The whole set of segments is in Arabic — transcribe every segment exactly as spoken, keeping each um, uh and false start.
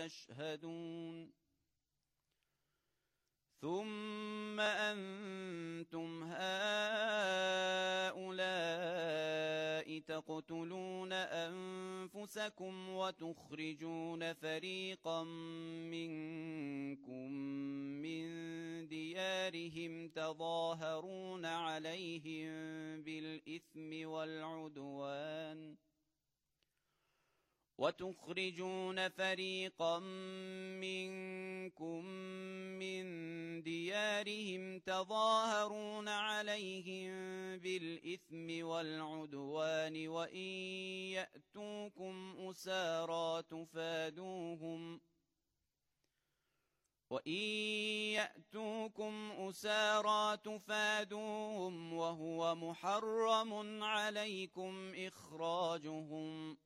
تشهدون ثم أنتم هؤلاء تقتلون أنفسكم وتخرجون فريقا منكم من ديارهم تظاهرون عليهم بالإثم والعدوان وتخرجون فريقا منكم من ديارهم تظاهرون عليهم بالإثم والعدوان وإن يأتوكم أسارى تفادوهم وإن يأتوكم أسارى تفادوهم وهو محرم عليكم إخراجهم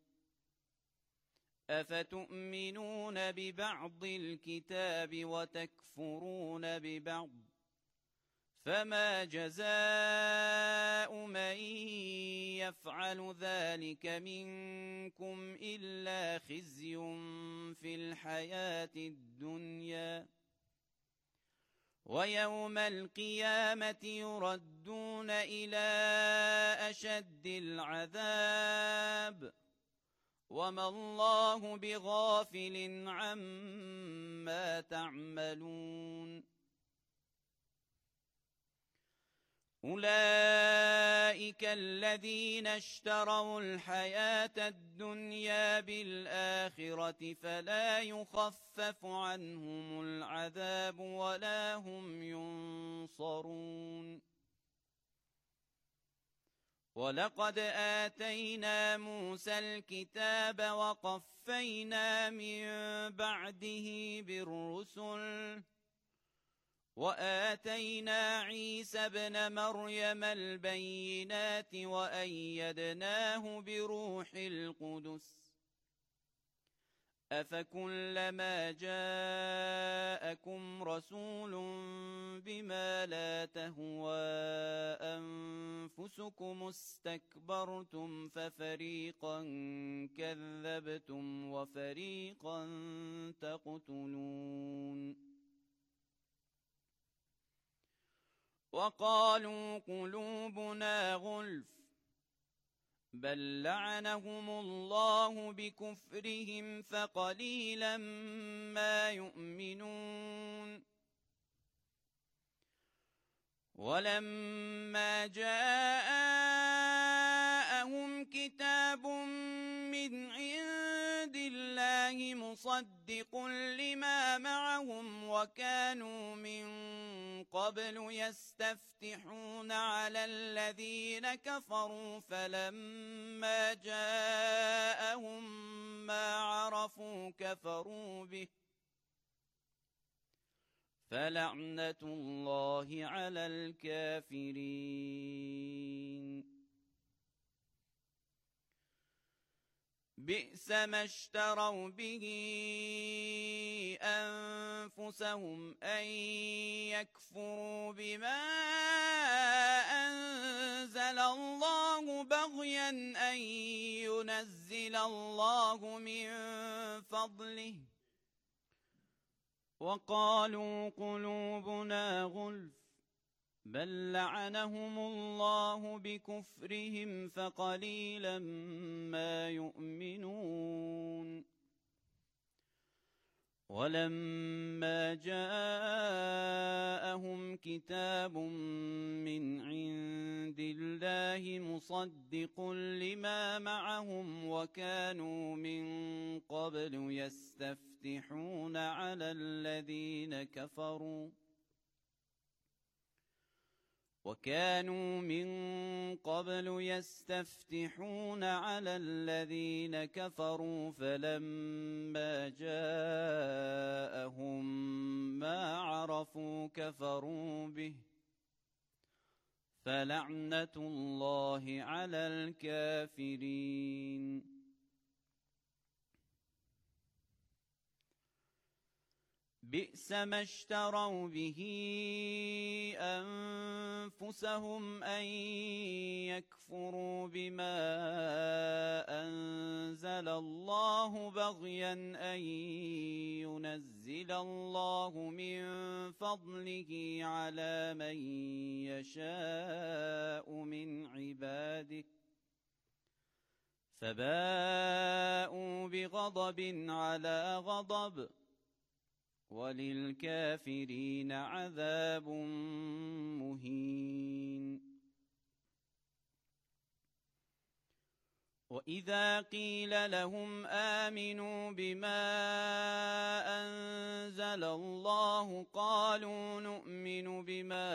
أفتؤمنون ببعض الكتاب وتكفرون ببعض فما جزاء من يفعل ذلك منكم إلا خزي في الحياة الدنيا ويوم القيامة يردون إلى أشد العذاب وما الله بغافل عما تعملون أولئك الذين اشتروا الحياة الدنيا بالآخرة فلا يخفف عنهم العذاب ولا هم ينصرون ولقد آتينا موسى الكتاب وقفينا من بعده بالرسل وآتينا عيسى ابن مريم البينات وأيدناه بروح القدس أفكلما جاءكم رسول بما لا تهوى أنفسكم استكبرتم ففريقا كذبتم وفريقا تقتلون وقالوا قلوبنا غلف بل لعنهم الله بكفرهم فقليلا ما يؤمنون ولما جاءهم كتاب من عند الله مصدق لما معهم وكانوا من قبل يستفتحون على الذين كفروا فلما جاءهم ما عرفوا كفروا به فلعنة الله على الكافرين بئس ما اشتروا به أنفسهم أن يكفروا بما أنزل الله بغيا أن ينزل الله من فضله وقالوا قلوبنا غلف بل لعنهم الله بكفرهم فقليلا ما يؤمنون ولما جاءهم كتاب من عند الله مصدق لما معهم وكانوا من قبل يستفتحون على الذين كفروا وكانوا من قبل يستفتحون على الذين كفروا فلما جاءهم ما عرفوا كفروا به فلعنة الله على الكافرين بئس ما اشتروا به أنفسهم أن يكفروا بما أنزل الله بغيا أن ينزل الله من فضله على من يشاء من عباده فباءوا بغضب على غضب وللكافرين عذاب مهين. وإذا قيل لهم آمنوا بما أنزل الله قالوا نؤمن بما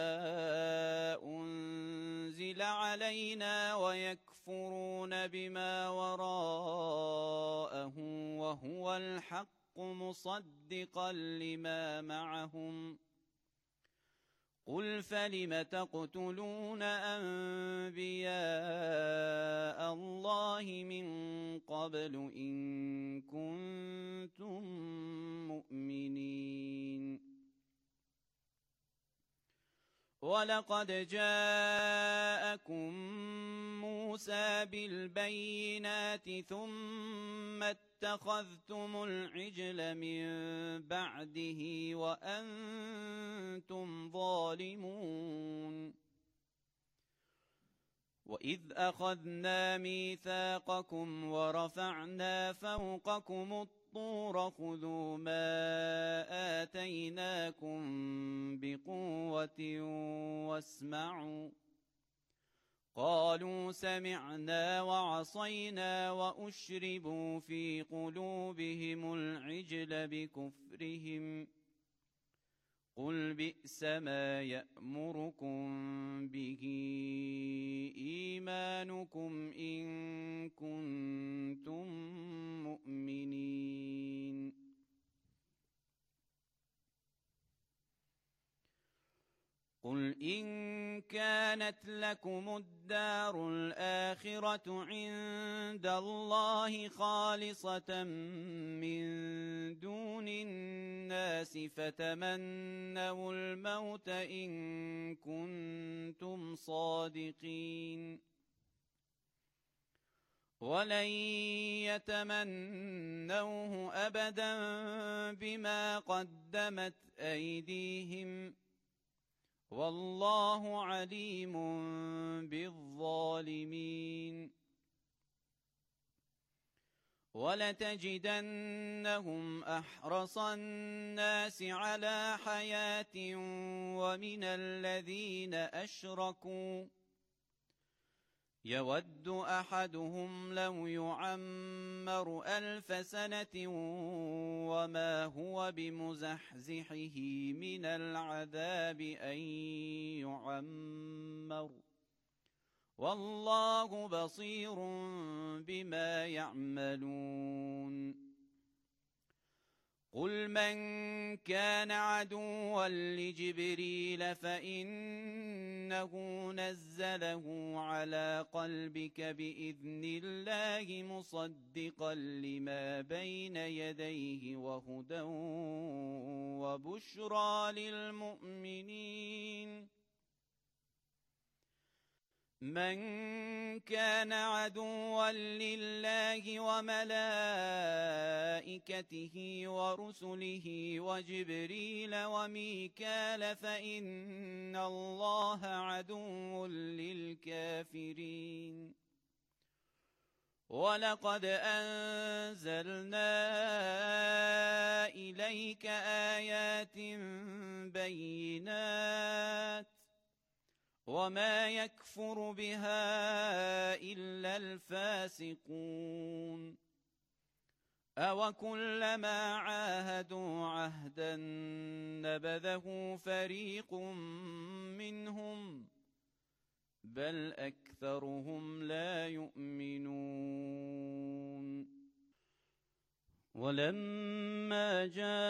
أنزل علينا ويكفرون بما وراءه وهو الحق مصدقا لما معهم قل فلم تقتلون أنبياء الله من قبل إن كنتم مؤمنين ولقد جاءكم موسى بالبينات ثم اتخذتم العجل من بعده وأنتم ظالمون وإذ أخذنا ميثاقكم ورفعنا فوقكم الطور خذوا ما آتيناكم بقوة واسمعوا قالوا سمعنا وعصينا وأشربوا في قلوبهم العجل بكفرهم قل بئس ما يأمركم به إيمانكم إن كنتم مؤمنين قل إن كانت لكم الدار الآخرة عند الله خالصة من دون الناس فتمنوا الموت إن كنتم صادقين ولن يتمنوه أبدا بما قدمت أيديهم والله عليم بالظالمين ولتجدنهم أحرص الناس على حياة ومن الذين أشركوا يود أحدهم لو يعمر ألف سنة وما هو بمزحزحه من العذاب أن يعمر والله بصير بما يعملون قل من كان عدوا لجبريل فإنه نزله على قلبك بإذن الله مصدقا لما بين يديه وهدى وبشرى للمؤمنين من كان عدوا لله وملائكته ورسله وجبريل وميكال فإن الله عدو للكافرين ولقد أنزلنا إليك آيات بينات وما يكفر بها إلا الفاسقون أوكلما عاهدوا عهدا نبذه فريق منهم بل أكثرهم لا يؤمنون ولما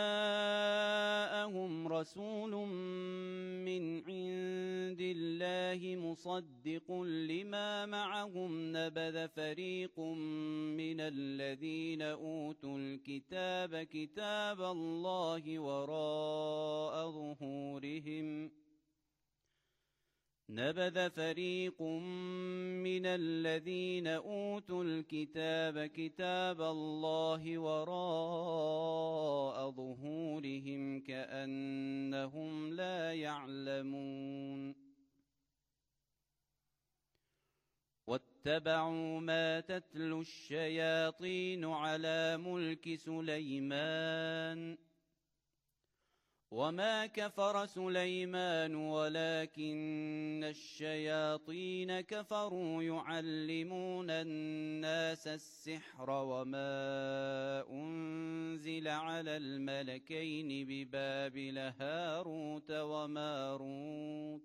جاءهم رسول من عند الله مصدق لما معهم نبذ فريق من الذين أوتوا الكتاب كتاب الله وراء ظهورهم نبذ فريق من الذين أوتوا الكتاب كتاب الله وراء ظهورهم كأنهم لا يعلمون واتبعوا ما تتلو الشياطين على ملك سليمان وما كفر سليمان ولكن الشياطين كفروا يعلمون الناس السحر وما أنزل على الملكين ببابل هاروت وماروت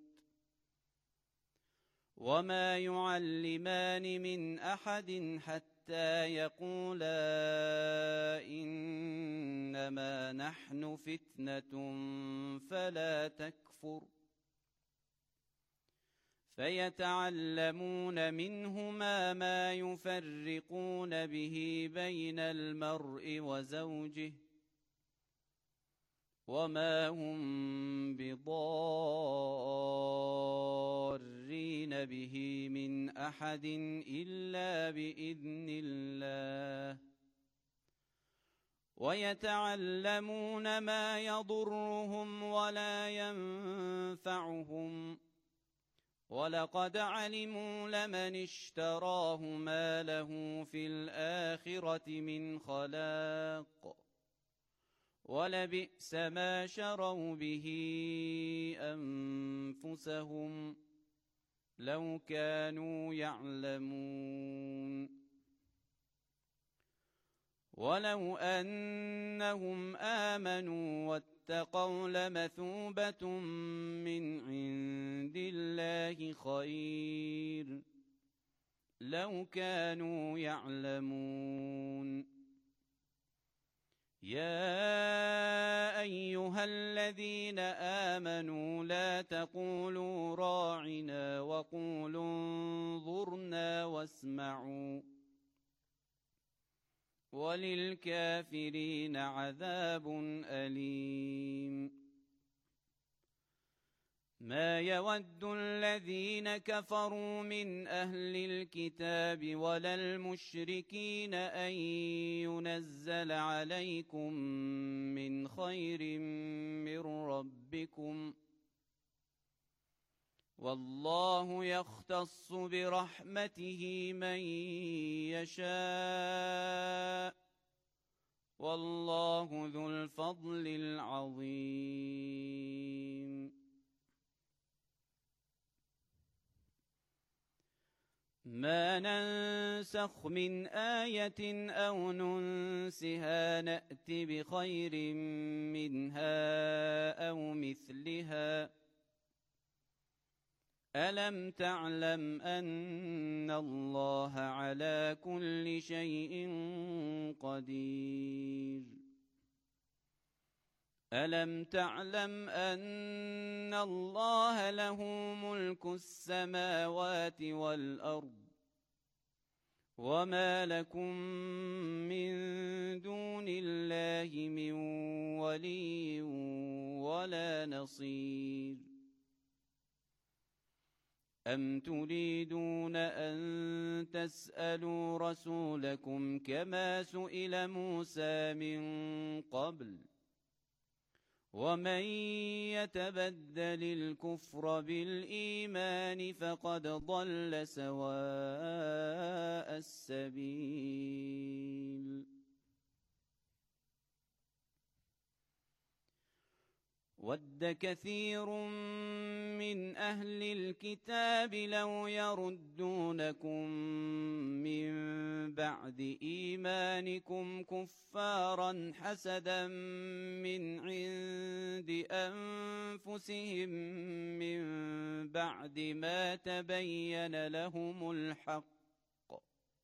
وما يعلمان من أحد حتى يقولا إنما نحن فتنة فلا تكفر فيتعلمون منهما ما يفرقون به بين المرء وزوجه وما هم بضارين به من أحد إلا بإذن الله ويتعلمون ما يضرهم ولا ينفعهم ولقد علموا لمن اشتراه ما له في الآخرة من خلاق ولبئس ما شروا به أنفسهم لو كانوا يعلمون ولو أنهم آمنوا واتقوا لمثوبة من عند الله خير لو كانوا يعلمون يا أيها الذين آمنوا لا تقولوا راعنا وقولوا انظرنا واسمعوا وللكافرين عذاب أليم ما يود الذين كفروا من أهل الكتاب ولا المشركين أن ينزل عليكم من خير من ربكم والله يختص برحمته من يشاء والله ذو الفضل العظيم ما ننسخ من آية أو ننسها نأت بخير منها أو مثلها ألم تعلم أن الله على كل شيء قدير ألم تعلم أن الله له ملك السماوات والأرض وما لكم من دون الله من ولي ولا نصير أم تريدون أن تسألوا رسولكم كما سئل موسى من قبل ومن يتبدل الكفر بالإيمان فقد ضل سواء السبيل ود كثير من أهل الكتاب لو يردونكم من بعد إيمانكم كفارا حسدا من عند أنفسهم من بعد ما تبين لهم الحق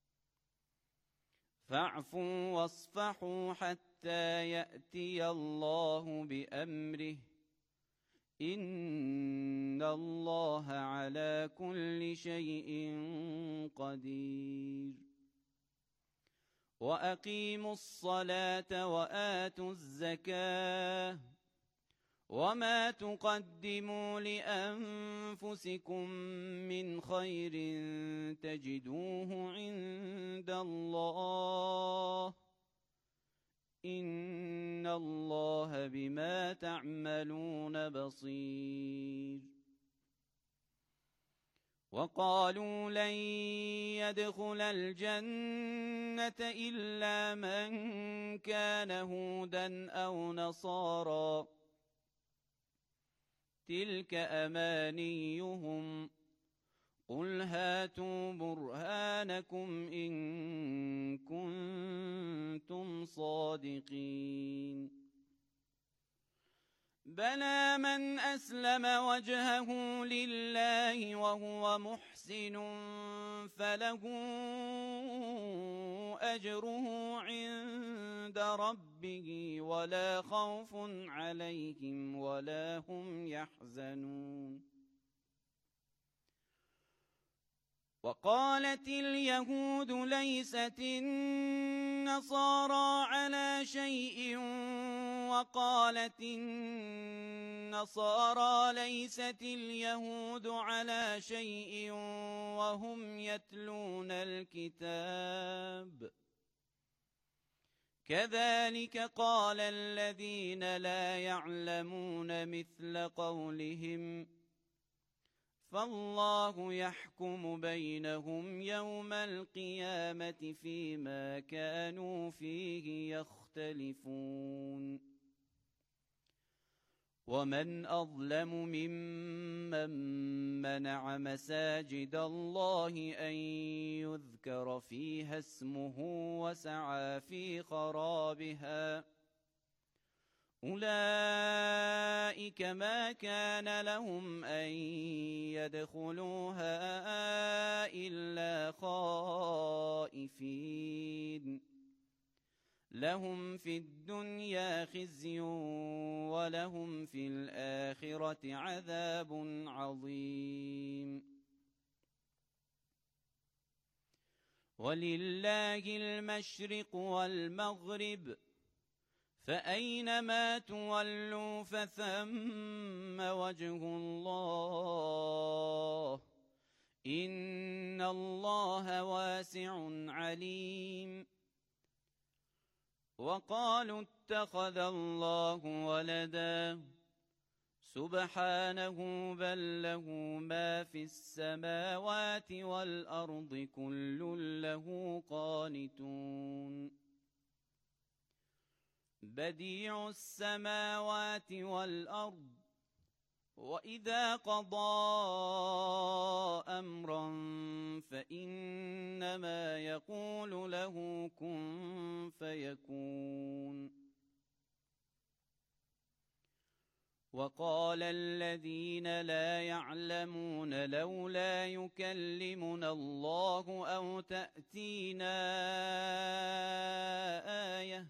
فاعفوا واصفحوا حتى يأتي الله بأمره إن الله على كل شيء قدير وأقيموا الصلاة وآتوا الزكاة وما تقدموا لأنفسكم من خير تجدوه عند الله إن الله بما تعملون بصير. وقالوا لن يدخل الجنة إلا من كان هودا أو نصارى تلك أمانيهم قل هاتوا برهانكم إن كنتم صادقين. بلى من أسلم وجهه لله وهو محسن فله أجره عند ربه ولا خوف عليهم ولا هم يحزنون. وقالت اليهود ليست النصارى على شيء وقالت النصارى ليست اليهود على شيء وهم يتلون الكتاب كذلك قال الذين لا يعلمون مثل قولهم فالله يحكم بينهم يوم القيامة فيما كانوا فيه يختلفون. ومن أظلم ممن منع مساجد الله أن يذكر فيها اسمه وسعى في خرابها أولئك ما كان لهم أن يدخلوها إلا خائفين لهم في الدنيا خزي ولهم في الآخرة عذاب عظيم. ولله المشرق والمغرب فأينما تولوا فثم وجه الله إن الله واسع عليم. وقالوا اتخذ الله ولدا سبحانه بل له ما في السماوات والأرض كل له قانتون. بديع السماوات والأرض وإذا قضى أمرا فإنما يقول له كن فيكون. وقال الذين لا يعلمون لولا يكلمنا الله أو تأتينا آية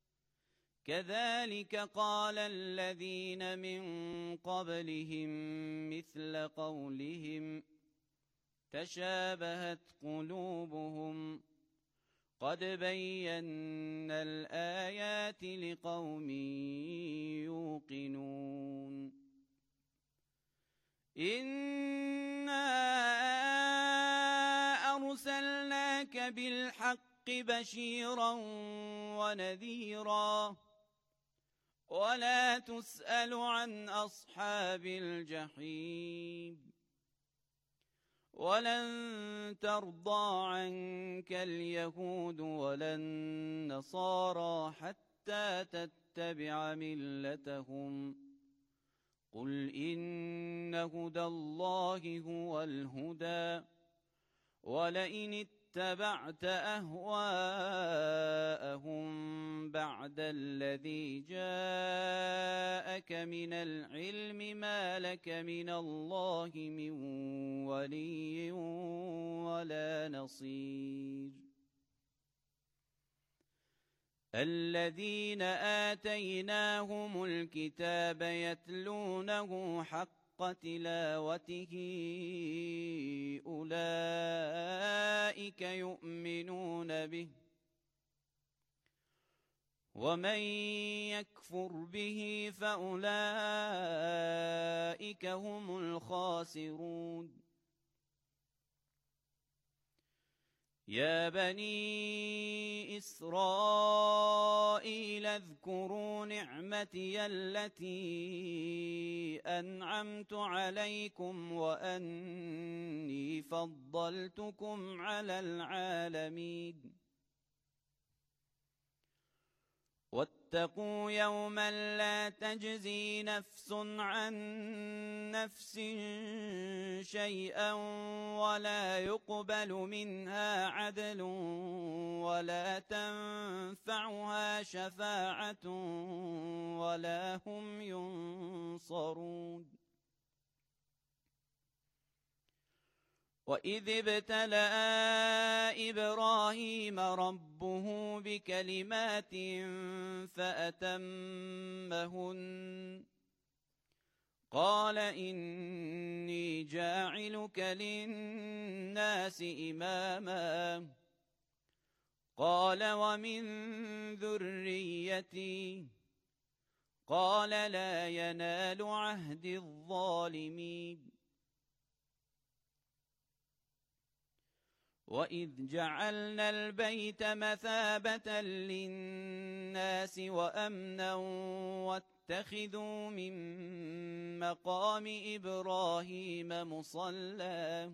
كذلك قال الذين من قبلهم مثل قولهم تشابهت قلوبهم قد بينا الآيات لقوم يوقنون. إنا أرسلناك بالحق بشيرا ونذيرا ولا تسأل عن أصحاب الجحيم. ولن ترضى عنك اليهود ولا النصارى حتى تتبع ملتهم قل إن هدى الله هو الهدى ولئن اتبعت أهواءهم بعد الذي جاءك من العلم ما لك من الله من ولي ولا نصير. الذين آتيناهم الكتاب يتلونه حق تلاوته أولئك يؤمنون به ومن يكفر به فأولئك هم الخاسرون. يا بني إسرائيل اذكروا نعمتي التي أنعمت عليكم وأني فضلتكم على العالمين. واتقوا يوما لا تجزي نفس عن نفس شيئا ولا يقبل منها عدل ولا تنفعها شفاعة ولا هم ينصرون. وإذ ابتلى إبراهيم ربه بكلمات فأتمهن قال إني جاعلك للناس إماما قال ومن ذريتي قال لا ينال عهد الظالمين. وإذ جعلنا البيت مثابة للناس وأمنا واتخذوا من مقام إبراهيم مصلى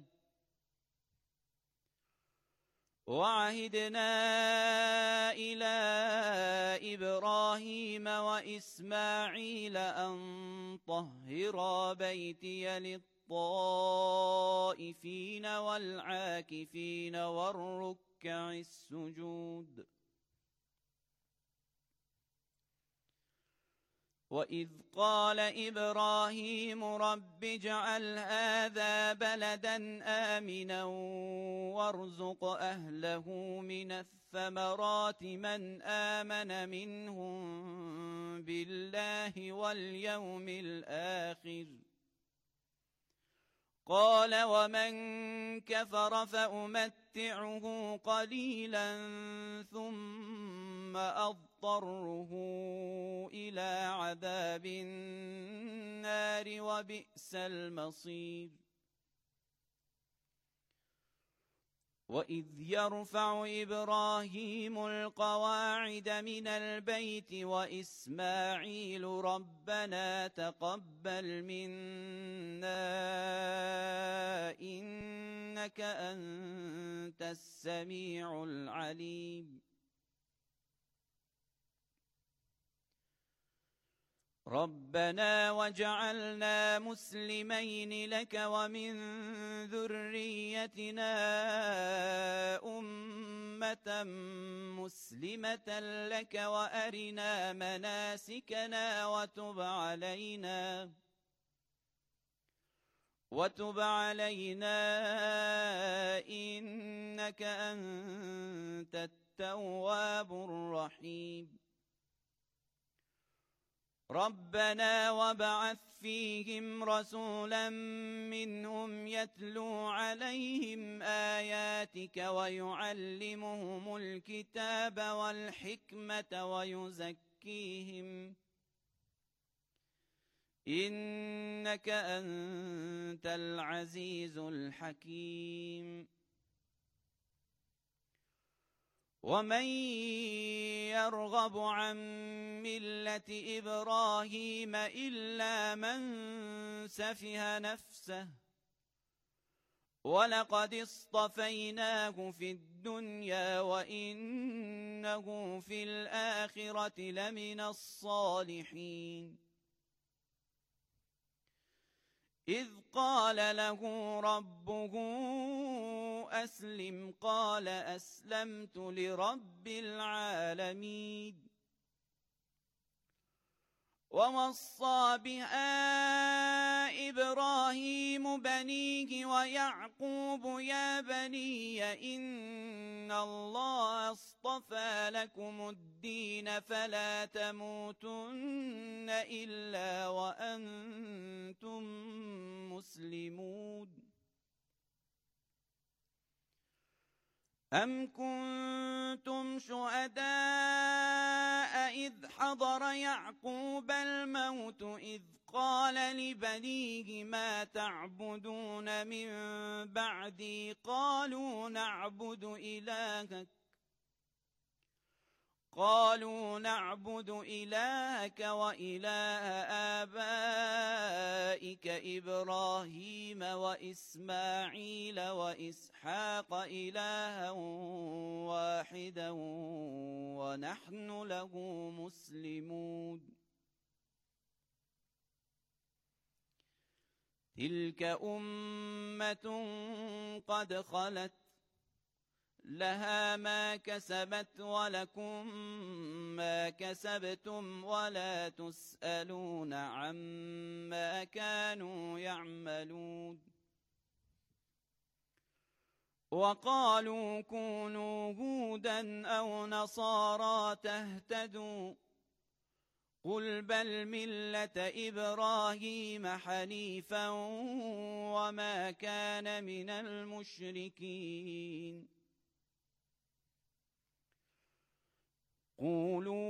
وعهدنا إلى إبراهيم وإسماعيل أن طهرا بيتي للطهر الطائفين والعاكفين والركع السجود. وإذ قال إبراهيم رب اجعل هذا بلدا آمنا وارزق أهله من الثمرات من آمن منهم بالله واليوم الآخر قال ومن كفر فأمتعه قليلا ثم أضطره إلى عذاب النار وبئس المصير. وإذ يرفع إبراهيم القواعد من البيت وإسماعيل ربنا تقبل منا إنك أنت السميع العليم. ربنا واجعلنا مسلمين لك ومن ذريتنا أمة مسلمة لك وأرنا مناسكنا وتب علينا وتب علينا إنك أنت التواب الرحيم. ربنا وابعث فيهم رسولا منهم يتلو عليهم آياتك ويعلمهم الكتاب والحكمة ويزكيهم إنك أنت العزيز الحكيم. ومن يرغب عن ملة إبراهيم إلا من سفه نفسه ولقد اصطفيناه في الدنيا وإنه في الآخرة لمن الصالحين. إذ قال له ربه أسلم قال أسلمت لرب العالمين. ووصى بها إبراهيم بنيه ويعقوب يا بني إن الله اصطفى لكم الدين فلا تموتن إلا وأنتم مسلمون. أم كنتم شهداء حضر يعقوب الموت إذ قال لبنيه ما تعبدون من بعدي قالوا نعبد إلهك قالوا نعبد إلهك وإله آبائك إبراهيم وإسماعيل وإسحاق إلها واحدا ونحن له مسلمون تلك أمة قد خلت لها ما كسبت ولكم ما كسبتم ولا تسألون عما كانوا يعملون وقالوا كونوا هودا أو نصارى تهتدوا قل بل ملة إبراهيم حنيفا وما كان من المشركين قولوا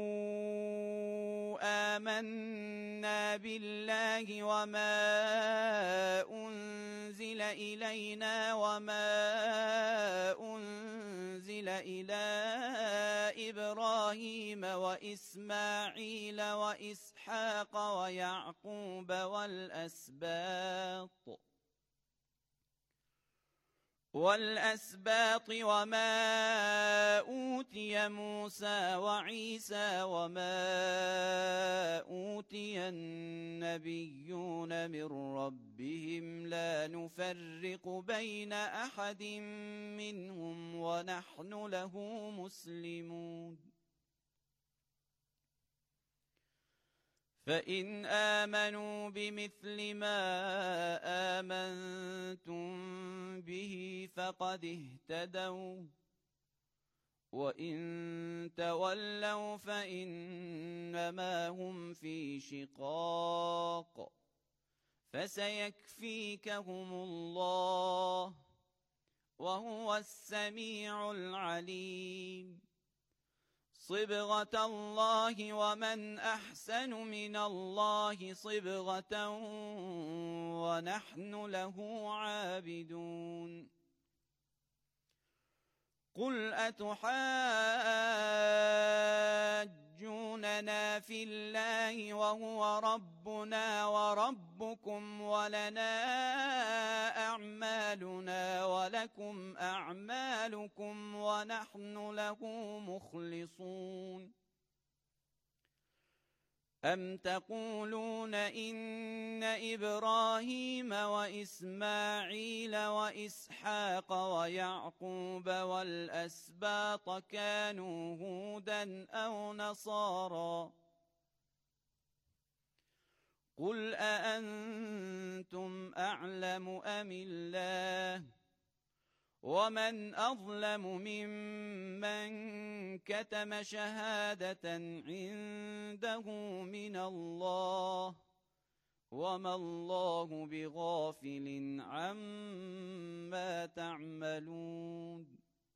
آمنا بالله وما أنزل إلينا وما أنزل إلى إبراهيم وإسماعيل وإسحاق ويعقوب والأسباط والأسباط وما أوتي موسى وعيسى وما أوتي النبيون من ربهم لا نفرق بين أحد منهم ونحن له مسلمون فإن آمنوا بمثل ما آمنتم به فقد اهتدوا وإن تولوا فإنما هم في شقاق فسيكفيكهم الله وهو السميع العليم صبغة الله ومن أحسن من الله صبغة ونحن له عابدون قل أتحاجوننا في الله وهو ربنا وربكم ولنا أعمالنا ولكم أعمالكم ونحن له مخلصون أم تقولون إن إبراهيم وإسماعيل وإسحاق ويعقوب والأسباط كانوا هودا أو نصارى قل أأنتم أعلم أم الله ومن أظلم ممن كتم شهادة عنده من الله وما الله بغافل عما تعملون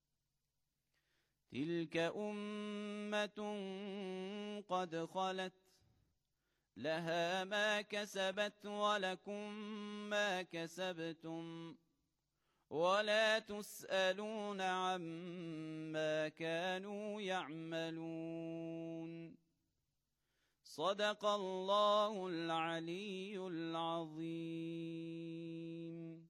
تلك أمة قد خلت لها ما كسبت ولكم ما كسبتم ولا تسألون عما كانوا يعملون صدق الله العلي العظيم.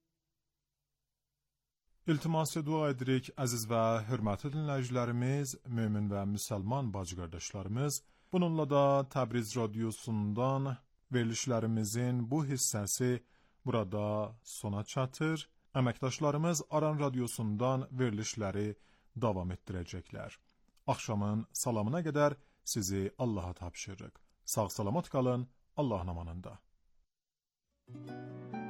İltimas dua edirik əziz və hörmətli dinləyicilərimiz, mömin və müsəlman bacı qardaşlarımız. Bununla da Təbriz radiosundan verilişlərimizin bu hissəsi burada sona çatır. Əməkdaşlarımız Aran radiosundan verilişləri davam etdirəcəklər. Axşamın salamına qədər sizi Allaha tapşırırıq. Sağ salamat qalın, Allahın amanında.